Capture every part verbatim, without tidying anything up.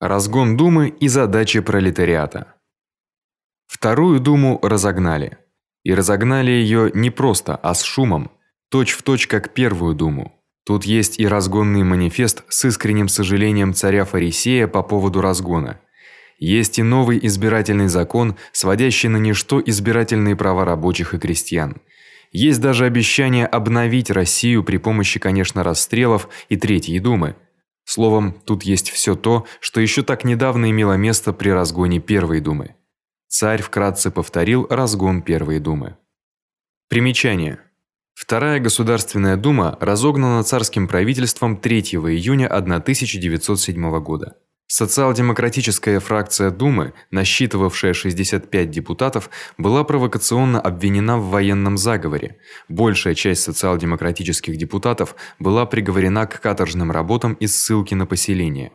Разгон Думы и задачи пролетариата. Вторую Думу разогнали. И разогнали ее не просто, а с шумом, точь-в-точь как первую Думу. Тут есть и разгонный манифест с искренним сожалением царя-фарисея по поводу разгона. Есть и новый избирательный закон, сводящий на ничто избирательные права рабочих и крестьян. Есть даже обещание обновить Россию при помощи, конечно, расстрелов и Третьей Думы. Словом, тут есть всё то, что ещё так недавно имело место при разгоне Первой Думы. Царь вкратце повторил разгон Первой Думы. Примечание. Вторая Государственная Дума разогнана царским правительством третьего июня тысяча девятьсот седьмого года. Социал-демократическая фракция Думы, насчитывавшая шестьдесят пять депутатов, была провокационно обвинена в военном заговоре. Большая часть социал-демократических депутатов была приговорена к каторжным работам и ссылке на поселение.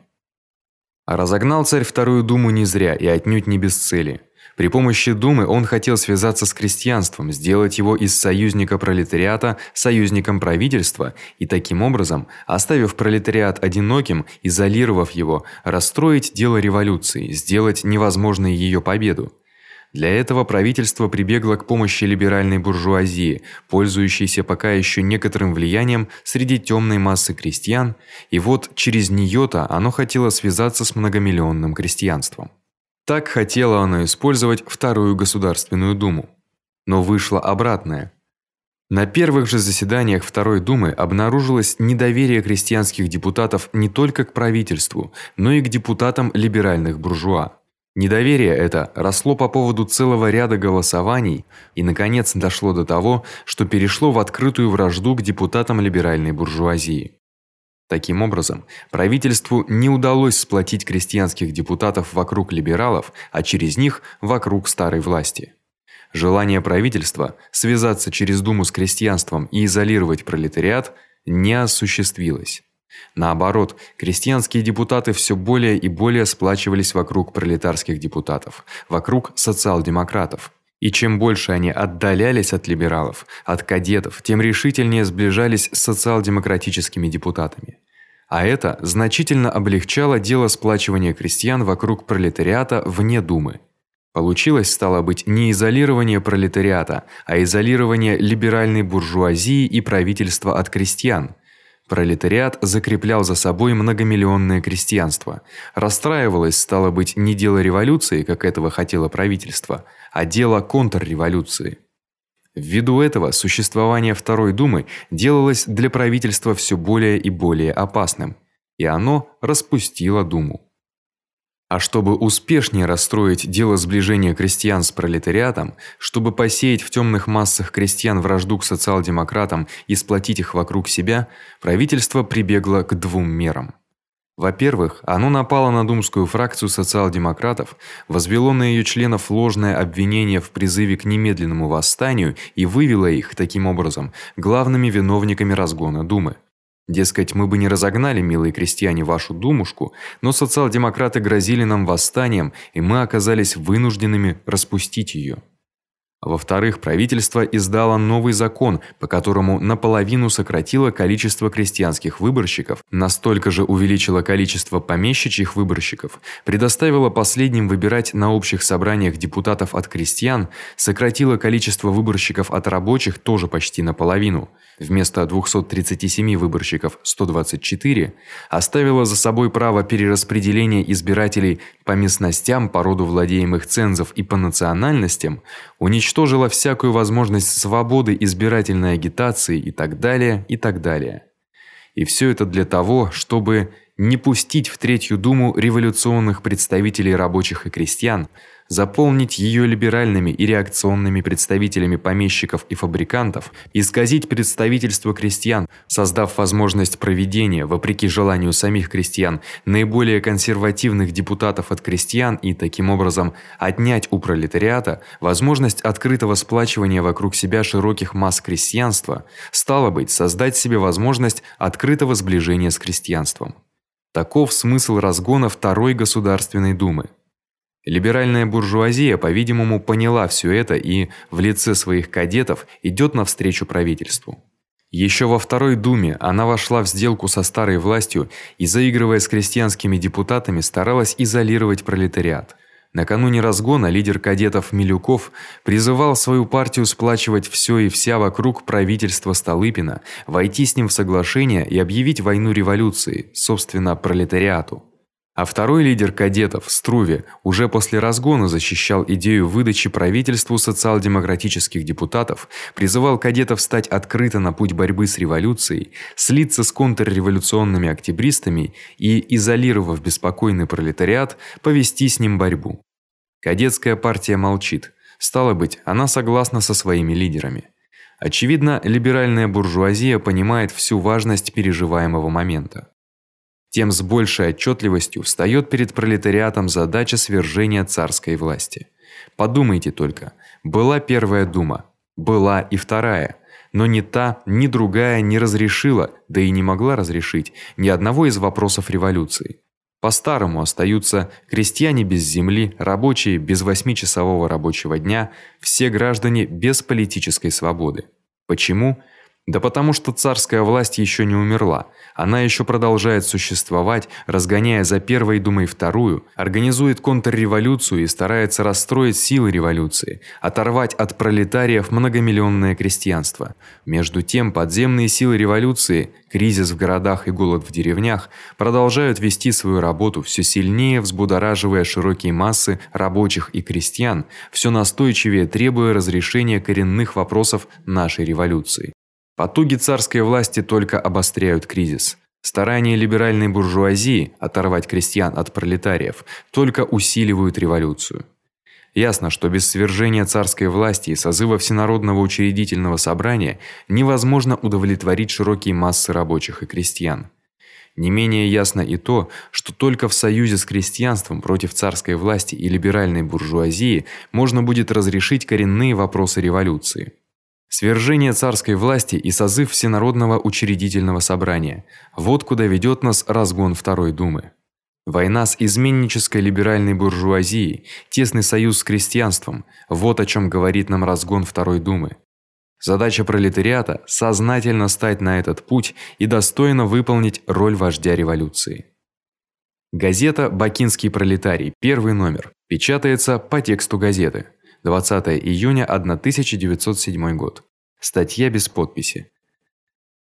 А разогнал царь Вторую Думу не зря и отнюдь не без цели. При помощи Думы он хотел связаться с крестьянством, сделать его из союзника пролетариата союзником правительства и таким образом, оставив пролетариат одиноким, изолировав его, расстроить дело революции, сделать невозможной её победу. Для этого правительство прибегло к помощи либеральной буржуазии, пользующейся пока ещё некоторым влиянием среди тёмной массы крестьян, и вот через неё-то оно хотело связаться с многомиллионным крестьянством. Так хотело оно использовать Вторую Государственную Думу. Но вышло обратное. На первых же заседаниях Второй Думы обнаружилось недоверие крестьянских депутатов не только к правительству, но и к депутатам либеральных буржуа. Недоверие это росло по поводу целого ряда голосований и наконец дошло до того, что перешло в открытую вражду к депутатам либеральной буржуазии. Таким образом, правительству не удалось сплотить крестьянских депутатов вокруг либералов, а через них вокруг старой власти. Желание правительства связаться через Думу с крестьянством и изолировать пролетариат не осуществилось. Наоборот, крестьянские депутаты всё более и более сплачивались вокруг пролетарских депутатов, вокруг социал-демократов. И чем больше они отдалялись от либералов, от кадетов, тем решительнее сближались с социал-демократическими депутатами. А это значительно облегчало дело сплачивания крестьян вокруг пролетариата вне Думы. Получилось, стало быть, не изолирование пролетариата, а изолирование либеральной буржуазии и правительства от крестьян. Пролетариат закреплял за собой многомиллионное крестьянство. Расстраивалось, стало быть, не дело революции, как этого хотело правительство, а дело контрреволюции. Ввиду этого существование Второй Думы делалось для правительства всё более и более опасным, и оно распустило Думу. А чтобы успешнее расстроить дело сближения крестьян с пролетариатом, чтобы посеять в тёмных массах крестьян вражду к социал-демократам и сплотить их вокруг себя, правительство прибегло к двум мерам. Во-первых, оно напало на думскую фракцию социал-демократов, возвело на её членов ложное обвинение в призыве к немедленному восстанию и вывело их таким образом главными виновниками разгона Думы. Дескать, мы бы не разогнали, милые крестьяне, вашу думушку, но социал-демократы грозили нам восстанием, и мы оказались вынужденными распустить её. Во-вторых, правительство издало новый закон, по которому наполовину сократило количество крестьянских выборщиков, настолько же увеличило количество помещичьих выборщиков, предоставило последним выбирать на общих собраниях депутатов от крестьян, сократило количество выборщиков от рабочих тоже почти наполовину. Вместо двухсот тридцати семи выборщиков сто двадцать четыре, оставило за собой право перераспределения избирателей по местностям, по роду владеемых цензов и по национальностям, уничтожила всякую возможность свободы избирательной агитации и так далее, и так далее. И всё это для того, чтобы не пустить в Третью Думу революционных представителей рабочих и крестьян, заполнить её либеральными и реакционными представителями помещиков и фабрикантов, исказить представительство крестьян, создав возможность проведения, вопреки желанию самих крестьян, наиболее консервативных депутатов от крестьян и таким образом отнять у пролетариата возможность открытого сплачивания вокруг себя широких масс крестьянства, стало быть, создать себе возможность открытого сближения с крестьянством. Таков смысл разгона Второй Государственной Думы. Либеральная буржуазия, по-видимому, поняла всё это и в лице своих кадетов идёт навстречу правительству. Еще во Второй Думе она вошла в сделку со старой властью и, заигрывая с крестьянскими депутатами, старалась изолировать пролетариат. Накануне разгона лидер кадетов Милюков призывал свою партию сплачивать всё и вся вокруг правительства Столыпина, войти с ним в соглашение и объявить войну революции, собственно, пролетариату. А второй лидер кадетов Струве уже после разгона защищал идею выдачи правительству социал-демократических депутатов, призывал кадетов стать открыто на путь борьбы с революцией, слиться с контрреволюционными октябристами и, изолировав беспокойный пролетариат, повести с ним борьбу. Кадетская партия молчит. Стало быть, она согласна со своими лидерами. Очевидно, либеральная буржуазия понимает всю важность переживаемого момента. Тем с большей отчётливостью встаёт перед пролетариатом задача свержения царской власти. Подумайте только: была Первая дума, была и Вторая, но ни та, ни другая не разрешила, да и не могла разрешить ни одного из вопросов революции. По-старому остаются крестьяне без земли, рабочие без восьмичасового рабочего дня, все граждане без политической свободы. Почему? Да потому что царская власть ещё не умерла. Она ещё продолжает существовать, разгоняя за Первой думой Вторую, организует контрреволюцию и старается расстроить силы революции, оторвать от пролетариев многомиллионное крестьянство. Между тем, подземные силы революции, кризис в городах и голод в деревнях, продолжают вести свою работу, всё сильнее взбудораживая широкие массы рабочих и крестьян, всё настойчивее требуя разрешения коренных вопросов нашей революции. Потуги царской власти только обостряют кризис. Старания либеральной буржуазии оторвать крестьян от пролетариев только усиливают революцию. Ясно, что без свержения царской власти и созыва Всенародного учредительного собрания невозможно удовлетворить широкие массы рабочих и крестьян. Не менее ясно и то, что только в союзе с крестьянством против царской власти и либеральной буржуазии можно будет разрешить коренные вопросы революции. Свержение царской власти и созыв Всенародного учредительного собрания вот куда ведёт нас разгон Второй думы. Война с изменнической либеральной буржуазией, тесный союз с крестьянством вот о чём говорит нам разгон Второй думы. Задача пролетариата сознательно стать на этот путь и достойно выполнить роль вождя революции. Газета Бакинский пролетарий, первый номер, печатается по тексту газеты. двадцатое июня тысяча девятьсот седьмой год. Статья без подписи.